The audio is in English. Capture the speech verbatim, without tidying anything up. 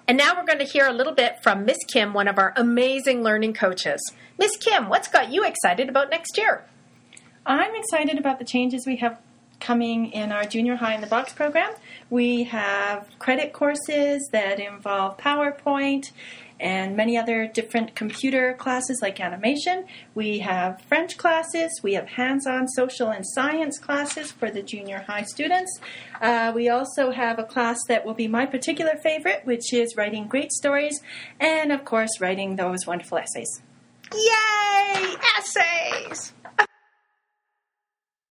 And now we're going to hear a little bit from Miss Kim, one of our amazing learning coaches. Miss Kim, what's got you excited about next year? I'm excited about the changes we have coming in our Junior High in the Box program. We have credit courses that involve PowerPoint and many other different computer classes like animation. We have French classes. We have hands-on social and science classes for the junior high students. Uh, we also have a class that will be my particular favorite, which is writing great stories and, of course, writing those wonderful essays. Yay! Essays!